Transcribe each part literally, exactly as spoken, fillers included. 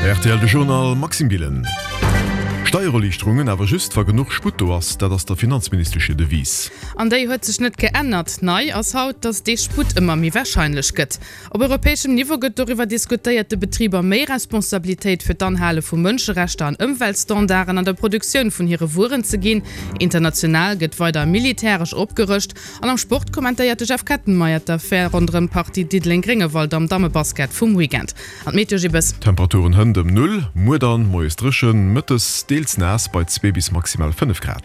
R T L de Journal Maxim Billen. Steuerlichterungen awer just war genug Sputo ass, dat ass der Finanzministersche Devis. An déi huet sech net geändert. Nei ass haut, dats dei Sput immer mi wahrscheinlich gëtt. Op europäesschem Niveau gëtt darüber diskutiert de Betrieber méi Responsabiltäit fir d'Anhale vu Mënscherechter an Umweltstandarden an der Produktion vun hire Wuren ze ginn. International gëtt weiter militärisch opgerücht. An am Sport kommentierte Chef Kettenmeier der fair rondem Party Didling Gringewald am Damebasket vum Weekend. An Meteorgibes. Temperaturen hën dem Null, Mudern, moestrischen, Mëttes, nass bei zwei bis maximal fünf Grad.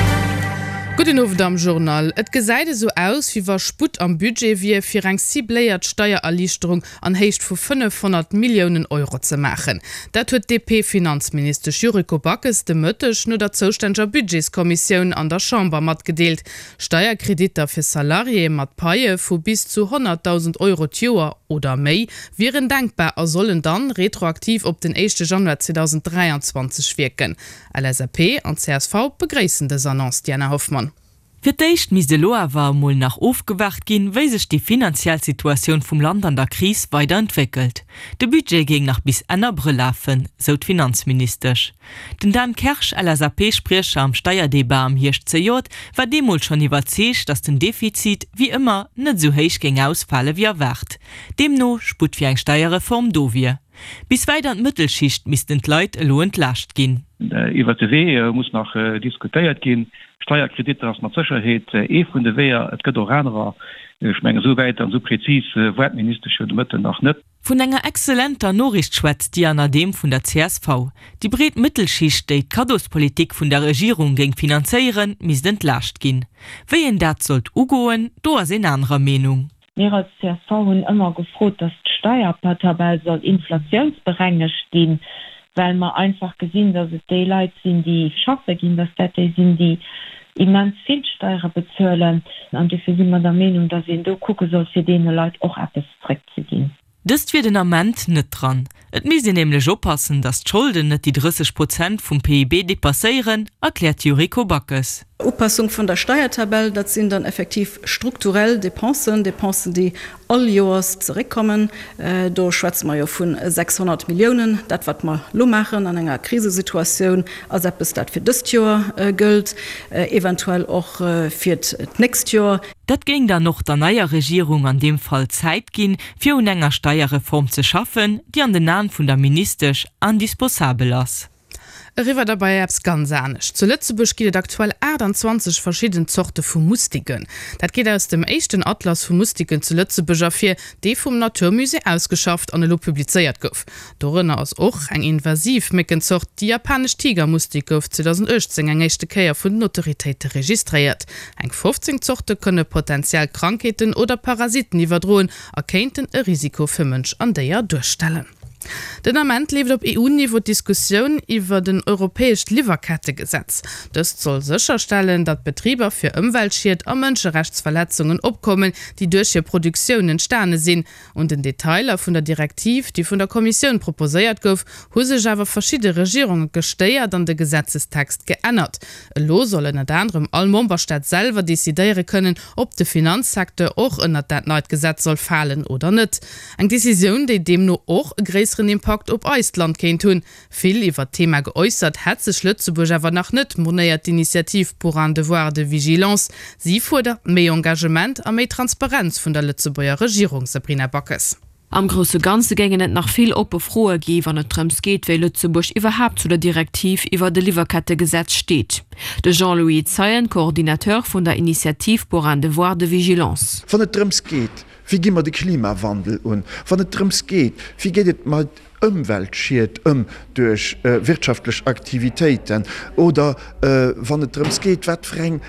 Guten Abend am Journal. Et geseide so aus, wie war Sput am Budget wie fir eng sibléiert Steuererlichterung an heicht vu fünfhundert Millionen Euro zu machen. Dat huet D P-Finanzminister Juriko Backes de Mëttech no der zoustänger Budgetskommission an der Chamber mat gedeelt. Steuerkrediter fir Salarie mat Paie vu bis zu hunderttausend Euro Joer oder méi wären denkbar er sollen dann retroaktiv op den ersten Januar zweitausenddreiundzwanzig wirken. L S A P an C S V begrässen des Annonce Diana Hoffmann. Für deicht mis de Loa war moll nach aufgewacht gin, weil sich die Finanzialsituation vom Land an der Krise weiterentwickelt. De Budget ging nach bis Ende April laufen, so Finanzministersch. Den Dan Kersch L S A P-Sprecher am Steuerdebat am Hirsch C J war demol schon überzeugt, dass den Defizit wie immer nicht so heisch ging ausfallen wie erwartet. Demno sput für eine Steuerreform do wir. Bis weiter an Mittelschicht mis den Leute lo entlascht gin. I W T W muss noch äh, diskutiert gehen. Steuerkredite aus Sicherheit äh, von der Wehr, et gëtt anderer ich meine, so weit und so präzis äh, Wortministersche Mitte noch nicht. Von enger exzellenter Norricht schwätzt Diana Dem von der C S V. Die bret Mittelschicht die Kadospolitik von der Regierung gegen finanzieren mis entlascht gin. Wen dat sollt ugoen, do as in anderer Meinung. Wir als C S V haben immer gefroht, dass die Steuerpartabelle soll inflationsbereinigt stehen, weil man einfach gesehen, dass es die Leute sind, die schaffen gehen, dass das die sind, die immens viel Steuern bezahlen. Und dafür sind wir der Meinung, dass sie da gucken soll, für diese Leute auch etwas zurückzugehen. Das wird den Amment nicht dran. Et müsse nämlich aufpassen, dass die Schulden nicht die dreißig Prozent vom P I B depassieren, erklärt Juriko Backes. Aufpassung von der Steuertabelle, das sind dann effektiv strukturell Depensen, Depensen, die all Jahres zurückkommen. Äh, da schwätzen wir ja von sechshundert Millionen. Das wird wir lo machen an einer Krisensituation, als ob es das für das Jahr äh, gilt, äh, eventuell auch äh, für das nächste Jahr. Das ging dann noch der neue Regierung an dem Fall Zeit gehen, für eine enger Steuerreform zu schaffen, die an den Namen von der Minister indisposabel ist. River dabei abs ganz ernst. Zu Lützeburg gibt es aktuell achtundzwanzig verschiedene Sorten von Mustiken. Das geht aus dem ersten Atlas von Mustiken zu Lützeburg auf, die vom Naturmuseum ausgeschafft und publiziert wurde. Darin ist auch ein invasiv Meckensort, die japanische Tigermustik auf zweitausendachtzehn eine erste Kehr von den Autoritäten registriert. Ein fünfzehn Sorten können potenziell Krankheiten oder Parasiten überdrohen, erkennen ein Risiko für Menschen an der durchstellen. Den Amment lebt op E U-Niveau Diskussion iwwer den europäisch Liverkettegesetz. Das soll sicherstellen, dat Betrieber für Umweltschied und Menschenrechtsverletzungen opkommen, die durch ihre Produktion entstanden sind. Und den Detailer von der Direktiv, die von der Kommission proposiert gouf, hu sich aber verschiedene Regierungen gesteuert an den Gesetzestext geändert. Lo sollen unter anderem all Memberstaat selber dezidieren können, ob der Finanzsektor auch in das neue Gesetz soll fallen oder nicht. Eine Decision, die dem nur auch größeren Impact op Eistland kennt tun. Viel iwwer Thema geäußert hat sich Lützeburg aber noch nicht moniert Initiative pour un devoir de vigilance. Sie fordert mehr Engagement und mehr Transparenz von der Lützeburger Regierung, Sabrina Backes. Am große Ganze gängen net nach viel oppe frohe ge wann et Trumps geht, weil Lützeburg überhaupt zu der Direktiv über de Lieferkettegesetz steht. De Jean-Louis Zeyen, Koordinateur von der Initiative pour un devoir de vigilance. Von der Trumps geht, wie gimmer de Klimawandel un? Von der Trumps geht, wie geht het mal Umwelt schiert um durch äh, wirtschaftliche Aktivitäten oder äh, wann der Trumps geht, wat freng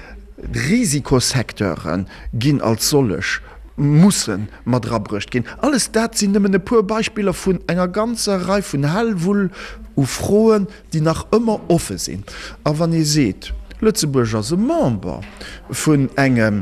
Risikosektoren gin als sollech mussen mat rabrecht gin. Alles dat sind e pur Beispieler vun enger ganzer Reihe vun Hellwull u Froen, die nach immer offen sind. A wann ihr seht, Lützeburg as Member vun engem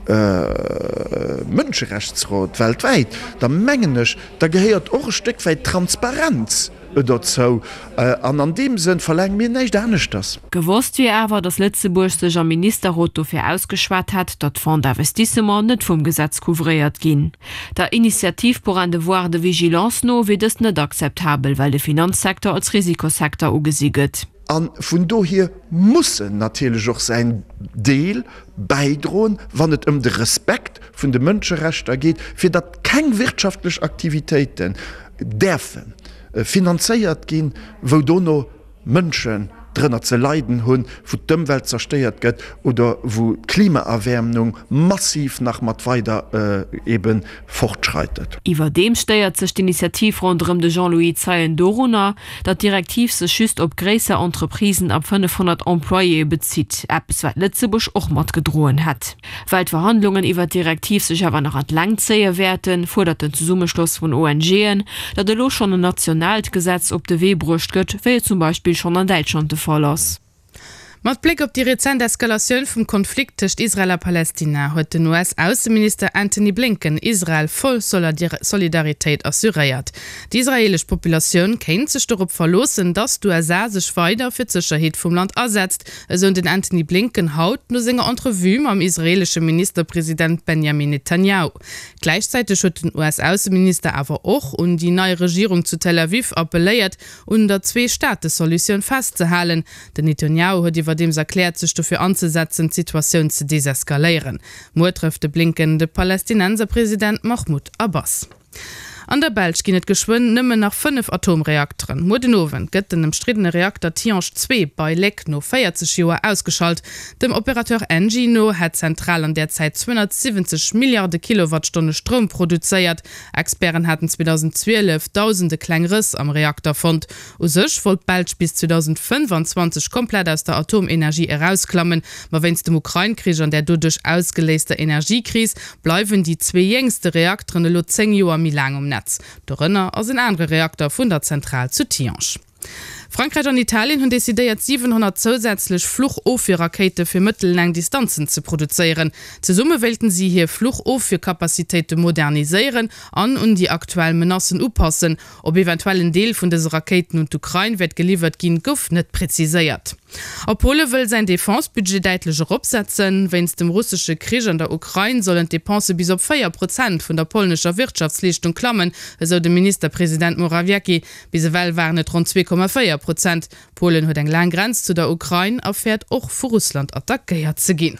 äh, Mënscherechtsrat weltweit, da mengenech, da geheiert och Stück weit Transparenz. So, äh, an an dem sinn verläng mir nicht ernst das. Gewusst wie aber das Lützeburgscher Ministerrot dafür ausgeschwart hat, dat Fonds d'investissement net vom Gesetz couvriert gin. Der Initiativ pour un devoir de vigilance no wird es net akzeptabel, weil der Finanzsektor als Risikosektor ugesieget. An vun do hier mussssen natürlich auch sein Deel beidrohen, wann het um den Respekt vun de Mënscherechter geht, fir dat kein wirtschaftlich Aktivitäten derfen. Finanzéiert gin, wo donno Mënschen drinnner ze leiden hunn, wo d'Umwelt zersteiert gëtt oder wo Klimaerwärmung massiv nach mat weiter äh, eben fortschreitet. Iwer dem steiert sech d'Initiativ rondrem de Jean-Louis Zeien Dorona, dat Direktiv se schüst op gräser Entreprisen ab fünfhundert Employé bezieht, Apps wat Lützebusch och mat gedrohen hat. Weil Verhandlungen iwwer Direktiv sech awer noch an langzeie werden, fordert den Summeschluss von O N G'en, dat de lo schon ein Nationalgesetz op de Webrucht gëtt, wie zum Beispiel schon an Deutschland de Verlass. Mit Blick auf die rezente Eskalation vom Konflikt zwischen Israel und Palästina hat der U S-Außenminister Anthony Blinken Israel voll Solidarität assuriert. Die israelische Population kennt sich darauf verlassen, dass die U S A sich weiter für die Sicherheit vom Land ersetzt, also den Anthony Blinken haut nur seine Entrevue mit dem israelischen Ministerpräsident Benjamin Netanyahu. Gleichzeitig hat der U S-Außenminister aber auch und die neue Regierung zu Tel Aviv appelliert, unter Zwei-Staaten-Solution festzuhalten. Der Netanyahu hat die dem erklärt sich dafür anzusetzen, Situation zu deeskalieren. Mo trifft de Blinken de Palästinenser Präsident Mahmoud Abbas. An der Belsch gi net geschwind nimme nach fünf Atomreaktoren. Modenowen gëtt den umstrittene Reaktor Tihange zwei bei Leck no vierzig Joer ausgeschalt. Dem Operateur Engino hat zentral an der Zeit zweihundertsiebzig Milliarden Kilowattstunde Strom produziert. Experten hatten zweitausendzwölf tausende Kleinriss am Reaktor fand. U sech wollt Belsch bis zweitausendfünfundzwanzig komplett aus der Atomenergie herausklammen, ma wenns dem Ukraine-Krieg an der dudurch ausgeleste Energiekrise bleiben die zwei jüngste Reaktoren lo zehn Joer mi lang um Dorinnner aus ein andere Reaktor von der Zentral zu Tihange. Frankreich und Italien haben dezidiert siebenhundert zusätzlich Fluchoffir-Rakete für mittellange Distanzen zu produzieren. Zur Summe wollten sie hier Fluchoffir-Kapazitäten modernisieren, an und die aktuellen Menassen aufpassen. Ob eventuell ein Teil von diesen Raketen und Ukraine wird geliefert gehen, Guff nicht präzisiert. Auch Polen will sein Defensebudget deutlich absetzen. Wenn es dem russischen Krieg an der Ukraine sollen Depensen bis auf vier Prozent von der polnischen Wirtschaftsleistung klammen, so der Ministerpräsident Morawiecki. Bisweilen waren es rund zwei Komma vier Prozent. Polen hat eine lange Grenze zu der Ukraine, erfährt auch vor Russland attackiert zu gehen.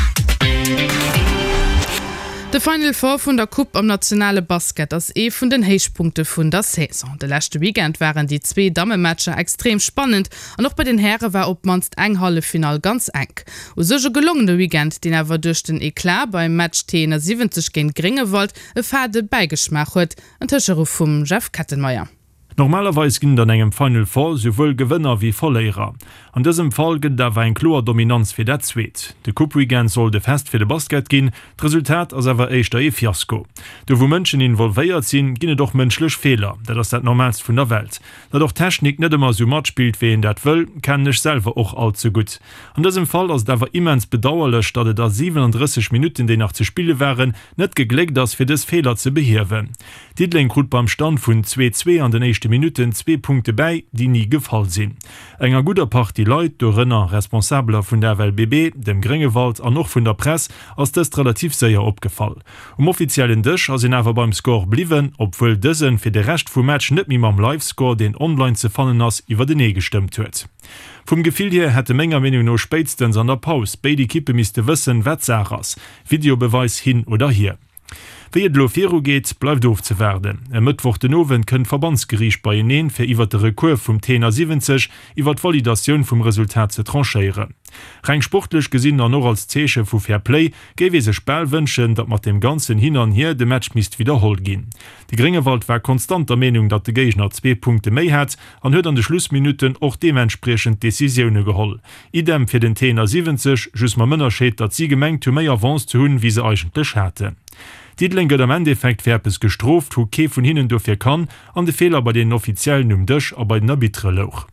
De Final Four vun der Cup am nationale Basket ass e vun den Heichpunkte vun der Saison. De letzte Weekend waren die zwei Dammematscher extrem spannend an noch bei den Herren war op manst eng Hallefinal ganz eng. O sege gelungene Weekend, den erwer durch den Eklat beim Match T siebzig gegen Gringewold e fade beigeschmach huet, en Tischruf vum Jeff Kattenmeier. Normalerweise ginn an engem Final Four sowohl Gewinner wie Verlierer. An diesem Fall gët da war ein klor Dominanz fir dat zweet. De Cup-Weekend soll de fest fir de Basket gin, d'Resultat as awer eichter e Fiasko. Do wo Mënschen involvéiert sinn, ginne doch mënschlech Fehler, dat ass dat normals vun der Welt. Dat doch Technik net immer so mat spielt wie en dat wëll, kann nech selber och allzu gut. An diesem Fall ass dawer immens bedauerlech, dat da siebenunddreißig Minuten de nach ze spiele wären, net geglegt ass fir des Fehler ze behirwen. Diedling krut beim Stand vun zwei zwei an den nächste Minuten zwei Punkte bei, die nie gefallen sinn. Enger guter Part die Leute do Rënner Responsabler vun der W B B, dem Gringewald an noch vun der Presse ass das relativ séier opgefallen. Um offiziellen Dëch as sinn awer beim Score bliwen, obwohl dëssen fir de recht vu Match net mi am Livescore den online ze fannen ass iwwer den nee gestimmt huet. Vom Gefühl hier hätte Menge Menü no spätstens an der Pause bei die Kippe miste wissen Wetsachers, Videobeweis hin oder hier. Wie et Lofero geht, bleibt doof zu werden. Am Mittwoch den Owen können Verbandsgericht bei Ihnen für iwwer de Rekur vom T siebzig iwwer Validation vom Resultat zu tranchieren. Rein sportlich gesinn er noch als Zeche vu Fairplay gewe se Spell wünschen, dat mat dem ganzen hin an hier de Match mist wiederholt gin. Die Gringewald war konstanter Meinung, dat de Gegner zwei Punkte méi hat, an huet an de Schlussminuten och dementsprechend Decisioune geholl. Idem fir den T siebzig just ma Mënner scheet, dat sie gemengt to méi avance zu hunn, wie se eigentlich hatte. Diedlinge am Endeffekt verbes gestroft, ho ke vun hinnen dofir kann, an de Fehler bei den offiziellen um Dëch a bei den Arbitre loch.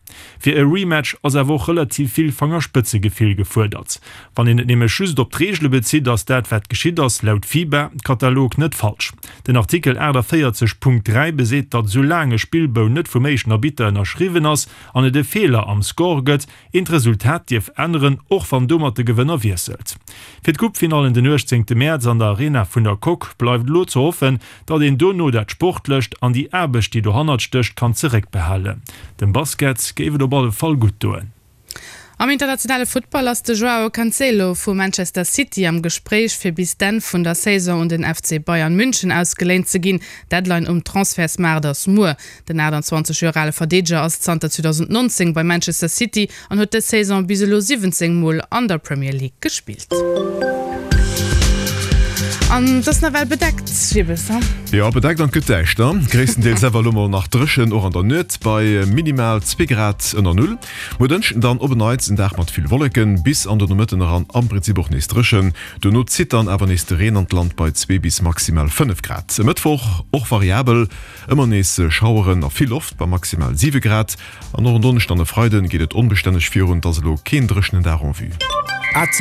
Für e Rematch as er woch relativ viel Fangerspitze gefehl gefordert. Wann in nehme schüst op Tregelle bezieht, dass dat wat geschieht das laut Fieber Katalog net falsch. Den Artikel Äder vierzig Punkt drei beseht, dat so lange Spielbau net Formation erbieter erschriven ass an de Fehler am Score gëtt in Resultat dief anderen och van dummerte Gewinner wieselt. Fi Cupfinal in den neunzehnten März an der Arena vun der Cook bleibt lo zu hoffen, dat den Dono dat Sport löscht an die Erbeg, die du hundert stöcht kann zurück behalten. Den Basket gebe der Ball voll gut doen. Am internationale Football ass de Joao Cancelo vu Manchester City am Gespräch fir bis den vun der Saison und den F C Bayern München ausgelehnt ze ginn, Deadline um Transfersmarders Moore. Den achtundzwanzig Jahre Verdeger aus zwanzig neunzehn bei Manchester City an huet de Saison biselo siebzehn Mal an der Premier League gespielt. An das na well bedeckt Ja bedeckt an Getächter Gräessen den Sevalummer nach Drschen oder an der Nët bei minimal zwei Grad ënner null. Modenschen dann opneiz in Dach mat viel Wolleken bis an der Mëtten ran am Prinzip och nes Drschen. Du not zittern awer neste Rheinland bei zwei bis maximal fünf Grad. Mittwoch och variabel immer nese Schaueren a viel oft bei maximal sieben Grad. An der Donnerstande Freuden geht et unbeständig vir und das lo kein Drschen darum wie.